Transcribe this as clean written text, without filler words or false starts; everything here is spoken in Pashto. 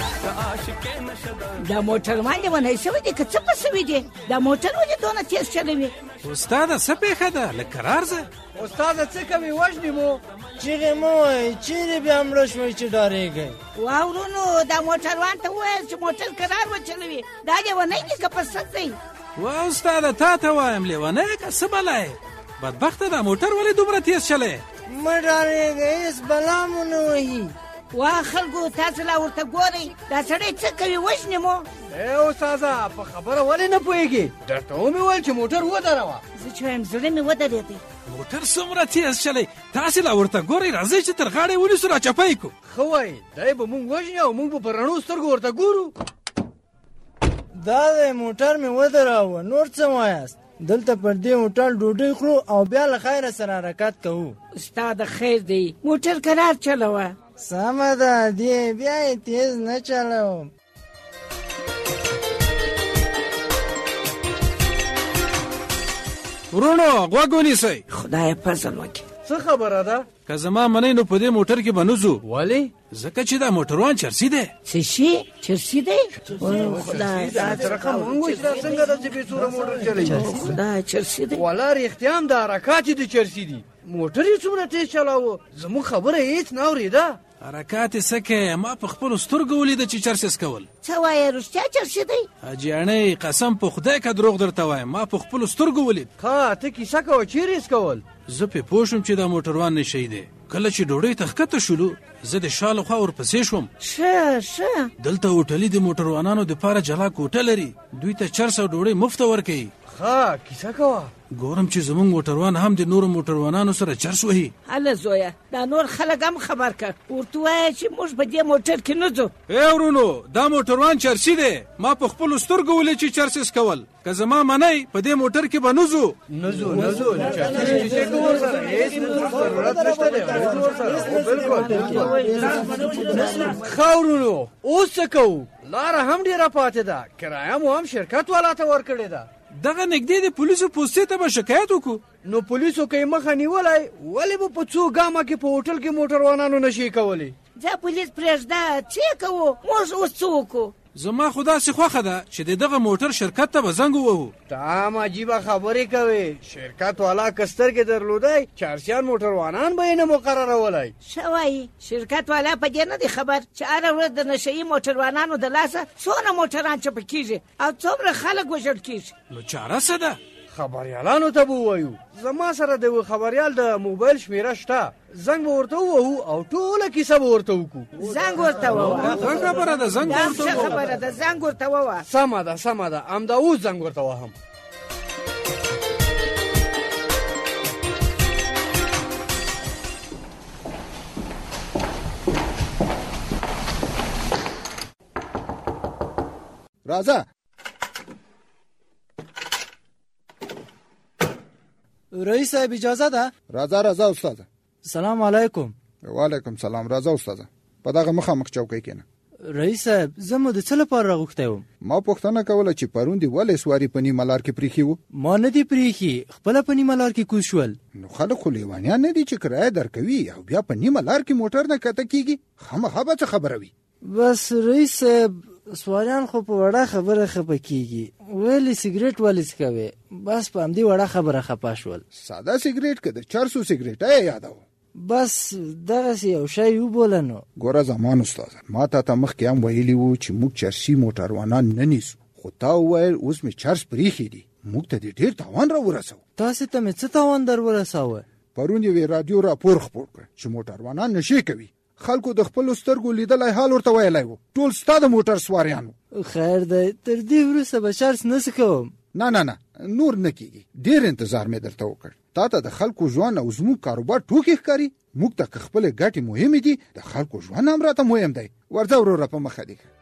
دا موټر باندې ونی شوی دی که څه په شوی دی دا موټر ولې دونه تیز چلوي استاده څه پیښه ده لږ قرار ځه استاده څه کوي وژنې مو چیغې مه وایئ چیرې بیا مړه شوئ چې ډارېږئ واورونو دا موټروان ته وویل چې موټر قرار وچلوي دا لیونی دی که په سد دی وا استاده تا ته وایم لیونی که څه بلا یې بدبخته دا موټر ولې دومره تیز چلی مه ډارېږئ هېڅ بلا مو نه وهي وا خلکو تاسو لا ورته ګورئ دا سړی څه کوي وژنې مو استاده په خبره ولې نه پوهېږي درته ومې ویل چې موټر ودروه زه چې وایم زړه مې ودرېدی موټر څومره تیز چلی تاسې لا ورته ګورئ راځئ چې تر غاړې ونیسو راچپی کړو ښه وایي دی به مونږ وژني او مونږ به په رڼو سترګو ورته ګورو دا دی موټر مې ودراوه نور څه وایاست دلته پر دې موټر ډوډۍ خورو او بیا له خیره سره حرکت کوو ستا د خیر دی موټر قرار چلوه سمه ده دی بیا یې تیز نه چلوم ورونو غوږ ونیسئ خدای فضل وکړي څه خبره ده که زما منئ نو په دې موټر کې به نه ځو ولې ځکه چې دا موټروان چرسي دی څه شي چرسي دی خدای څنګه ده چې بېڅوره موټر چلوي خدای چرسي دی والا رښتیا هم د حرکات یې د چرسي دي موټر یې څومره تیز چلاوه زموږ خبره یې هېڅ نه اورېده حرکات یې څه کوې ما په خپلو سترګو ولیده چې چرس یې څکول څه وایې رښتیا چرسي دی حاجیانۍ قسم په خدای که دروغ درته وایم ما په خپلو سترګو ولید ښه ته کیسه کوه چیرې یې څکول زه پې پوه شوم چې دا موټروان نشی دی کله چې ډوډۍ ته ښکته شولو زه د شا له خوا ورپسې شوم ښه دلته هوټلي د موټروانانو دپاره جلا کوټه لري دوی ته چرس او ډوډۍ مفته ورکوي ښه کیسه کوه ګورم چې زمونږ موټروان هم د نورو موټروانانو سره چرس وهي هله زویه دا نور خلک هم خبر کړ ورته ووایه چې موږ په دې موټر کې نه ځو ای ورونو دا موټروان چرسي دی ما په خپلو سترګو ولید چې چرس یې څکول که زما منئ په دې موټر کې به نه ځو ښه ورونو اوس څه کوو لاره هم ډېره پاتې ده کرایه مو هم شرکت والا ته ورکړې ده دغه نږدې د پولیسو پوستې ته به شکایت وکړو نو پولیسو که یې مخه نیولی ولې به په څو ګامه کې په هوټل کې موټروانانو نشي کولی ځه پولیس پرېږده څه یې کوو موږ اوس څه وکړو زما خو داسې خوښه ده چې د دغه موټر شرکت ته به زنګ ووهو ته هم عجیبه خبرې کوې شرکت والا که سترګې درلودی چارسیان موټروانان به یې نه مقررولی ښه وایي شرکت والا په دې نه دی خبر چې هره ورځ د نشهیي موټروانانو د لاسه څونه موټران چپه کېږي او څومره خلک وژل کېږي نو چاره څه ده خبریالانو ته به ووایو زما سره د یو خبریال د موبایل شمیره شته زنګ به ورته ووهو او ټوله کیسه به ورته وکړو زنګ ورته ووهه ښه خبره ده زنګ دا ښه خبره ده زنګ ورته ووهه سمه ده همدا اوس زنګ ورته وهم راځه رئیس صاحب اجازه ده راځه استاده سلام علیکم وعلیکم سلام راځه استاده په دغه مخامخ چوکۍ کېنه رئیس صاحب زه مو د څه لپاره راغوښتی وم ما پوښتنه کوله چې پرون دې ولې سواري په نیمه لار کې پریښي وو ما نه دي پریښي خپله په نیمه لار کې کوز شول نو خلک خو لیوانیان نه دي چې کرایه درکوي او بیا په نیمه لار کې موټر نه کته کېږي خامخا به څه خبره وي بس رئیس صاحب سواریان خو په وړه خبره خفه کېږي ویلې سګرټ ولې څکوې بس په همدې وړه خبره خفه شول ساده سګرټ که د چرسو سګرټه یې یادوه بس دغسې یو شی وبوله نو ګوره زمان استاده ما ته مخکې هم ویلي وو چې موږ چرسي موټروانان نه نیسو خو تا وویل اوس مې چرس پریښي دي موږ ته دې ډېر تاوان راورسوه تاسې ته مې څه تاوان در ورساوه پرون یوې راډیو راپور خپور کړ چې موټروانان نشې کوي خلکو د خپلو سترګو لیدلی حال ورته ویلی وو ټول ستا د موټر سواریان وو خیر دی تر دې وروسته به چرس نه کوم نه نور نه کېږي ډېر انتظار مې درته وکړ تا ته د خلکو ژوند او زموږ کاروبار ټوکې ښکاري موږ ته که خپلې ګټې مهمې دي د خلکو ژوند هم راته مهم دی ورځه وروره په مخه دې